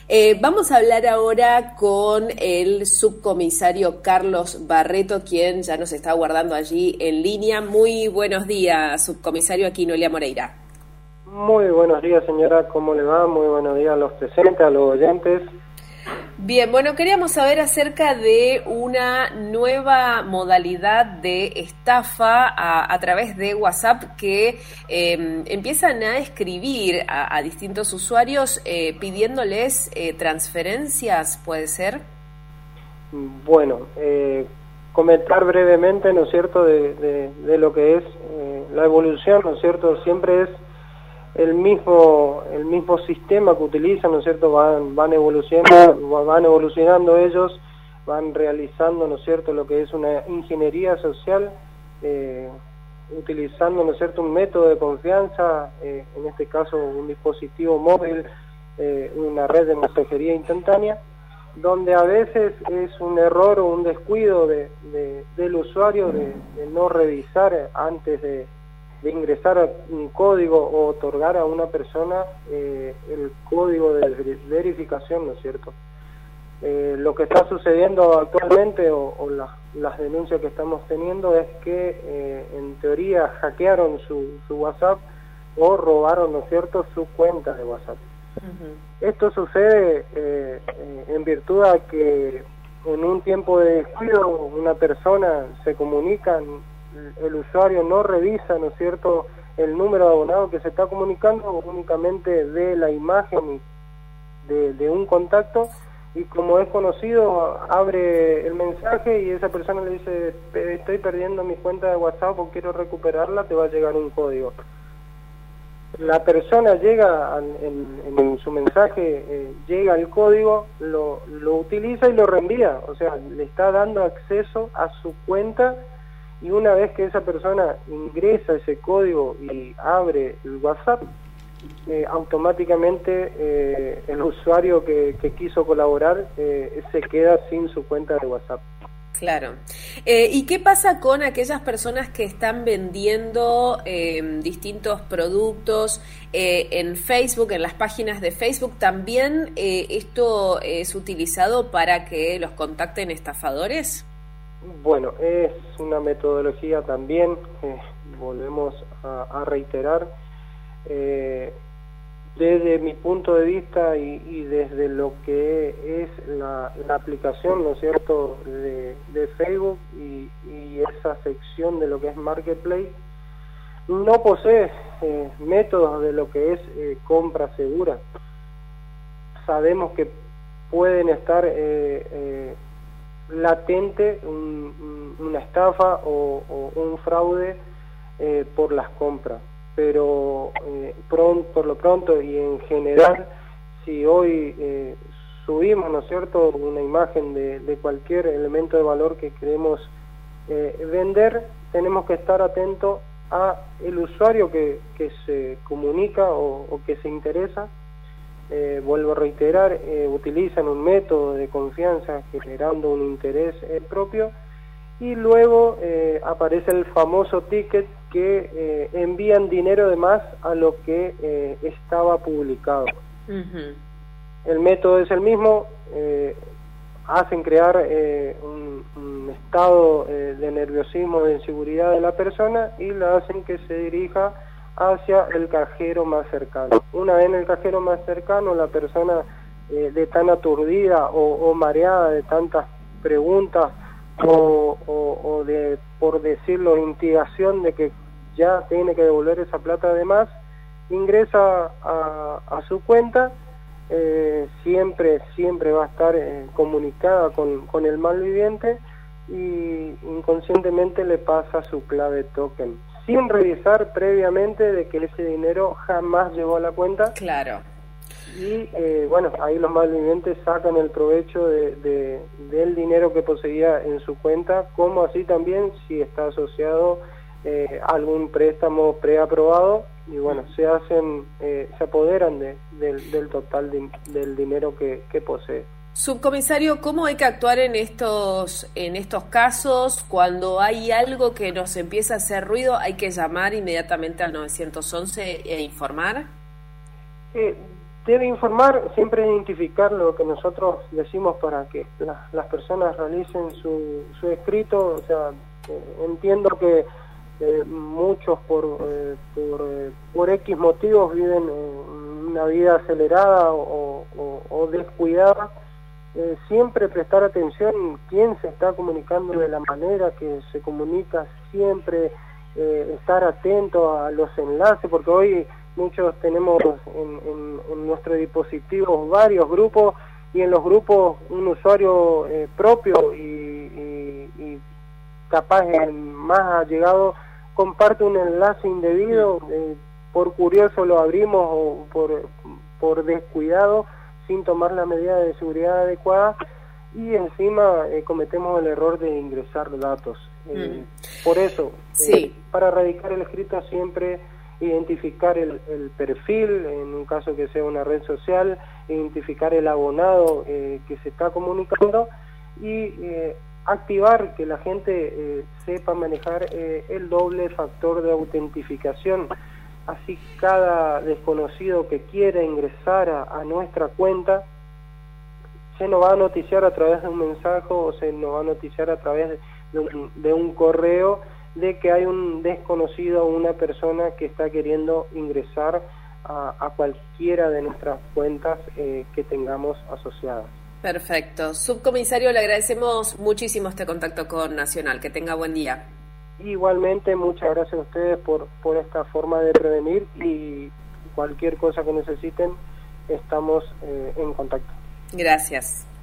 Vamos a hablar ahora con el subcomisario Carlos Barreto, quien ya nos está aguardando allí en línea. Muy buenos días, subcomisario Aquinolia Moreira. Muy buenos días, señora, ¿cómo le va? Muy buenos días a los presentes, a los oyentes. Bien, bueno, queríamos saber acerca de una nueva modalidad de estafa a través de WhatsApp que empiezan a escribir a distintos usuarios pidiéndoles transferencias, ¿puede ser? Bueno, comentar brevemente, ¿no es cierto?, de lo que es la evolución, ¿no es cierto? Siempre es el mismo sistema que utilizan, ¿no es cierto? Van evolucionando ellos, van realizando, ¿no es cierto?, lo que es una ingeniería social, utilizando, ¿no es cierto?, un método de confianza, en este caso un dispositivo móvil, una red de mensajería instantánea, donde a veces es un error o un descuido del usuario de no revisar antes de ingresar un código o otorgar a una persona el código de verificación, ¿no es cierto? Lo que está sucediendo actualmente o las denuncias que estamos teniendo es que en teoría hackearon su WhatsApp o robaron, ¿no es cierto?, su cuenta de WhatsApp. Uh-huh. Esto sucede en virtud a que en un tiempo de descuido una persona se comunica, el usuario no revisa, ¿no es cierto?, el número de abonado que se está comunicando, únicamente ve la imagen de un contacto y como es conocido abre el mensaje y esa persona le dice: estoy perdiendo mi cuenta de WhatsApp o quiero recuperarla, te va a llegar un código. La persona llega en su mensaje, llega el código, lo utiliza y lo reenvía, o sea, le está dando acceso a su cuenta. Y una vez que esa persona ingresa ese código y abre el WhatsApp, automáticamente el usuario que quiso colaborar se queda sin su cuenta de WhatsApp. Claro. ¿Y qué pasa con aquellas personas que están vendiendo distintos productos en Facebook, en las páginas de Facebook? ¿También esto es utilizado para que los contacten estafadores? Bueno, es una metodología también, volvemos a reiterar, desde mi punto de vista y desde lo que es la aplicación, ¿no es cierto?, de Facebook y esa sección de lo que es Marketplace, no posee métodos de lo que es compra segura. Sabemos que pueden estar latente una estafa o un fraude por las compras, pero por lo pronto y en general, si hoy subimos, ¿no es cierto?, una imagen de cualquier elemento de valor que queremos vender, tenemos que estar atentos a el usuario que se comunica o que se interesa. Vuelvo a reiterar, utilizan un método de confianza generando un interés propio y luego aparece el famoso ticket que envían dinero de más a lo que estaba publicado. Uh-huh. El método es el mismo, hacen crear un estado de nerviosismo, de inseguridad de la persona y la hacen que se dirija hacia el cajero más cercano. Una vez en el cajero más cercano, la persona de tan aturdida o mareada de tantas preguntas o de, por decirlo, instigación de que ya tiene que devolver esa plata de más, ingresa a su cuenta, siempre va a estar comunicada con el malviviente y inconscientemente le pasa su clave token, sin revisar previamente de que ese dinero jamás llegó a la cuenta. Claro. Y bueno, ahí los malvivientes sacan el provecho del dinero que poseía en su cuenta, como así también si está asociado a algún préstamo preaprobado, y bueno, se apoderan del total del dinero que posee. Subcomisario, ¿cómo hay que actuar en estos casos? Cuando hay algo que nos empieza a hacer ruido, ¿hay que llamar inmediatamente al 911 e informar? debe informar, siempre identificar lo que nosotros decimos para que las personas realicen su escrito. O sea, entiendo que muchos por X motivos viven una vida acelerada o descuidada. Siempre prestar atención quién se está comunicando de la manera que se comunica, siempre estar atento a los enlaces, porque hoy muchos tenemos en nuestros dispositivos varios grupos, y en los grupos un usuario propio y capaz el más allegado comparte un enlace indebido, por curioso lo abrimos o por descuidado, sin tomar la medida de seguridad adecuada, y encima cometemos el error de ingresar datos. Por eso, sí, para erradicar el escrito siempre identificar el perfil, en un caso que sea una red social, identificar el abonado que se está comunicando, y activar que la gente sepa manejar el doble factor de autentificación. Así cada desconocido que quiera ingresar a nuestra cuenta se nos va a noticiar a través de un mensaje o se nos va a noticiar a través de un correo de que hay un desconocido o una persona que está queriendo ingresar a cualquiera de nuestras cuentas que tengamos asociadas. Perfecto. Subcomisario, le agradecemos muchísimo este contacto con Nacional. Que tenga buen día. Igualmente, muchas gracias a ustedes por esta forma de prevenir, y cualquier cosa que necesiten, estamos en contacto. Gracias.